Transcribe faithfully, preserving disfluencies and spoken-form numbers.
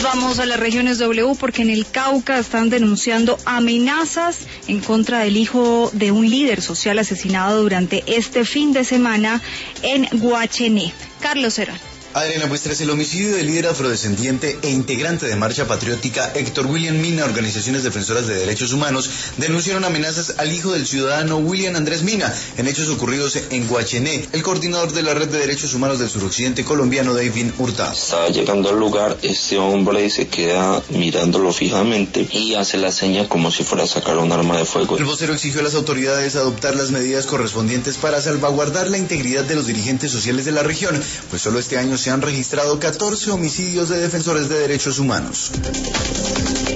vamos a las regiones W porque en el Cauca están denunciando amenazas en contra del hijo de un líder social asesinado durante este fin de semana en Guachené. Carlos Herón. Adriana, pues tras el homicidio del líder afrodescendiente e integrante de Marcha Patriótica Héctor William Mina, organizaciones defensoras de derechos humanos denunciaron amenazas al hijo del ciudadano William Andrés Mina en hechos ocurridos en Guachené. El coordinador de la Red de Derechos Humanos del Suroccidente colombiano, David Hurtado. Estaba llegando al lugar, este hombre se queda mirándolo fijamente y hace la seña como si fuera a sacar un arma de fuego. El vocero exigió a las autoridades adoptar las medidas correspondientes para salvaguardar la integridad de los dirigentes sociales de la región, pues solo este año se han registrado catorce homicidios de defensores de derechos humanos.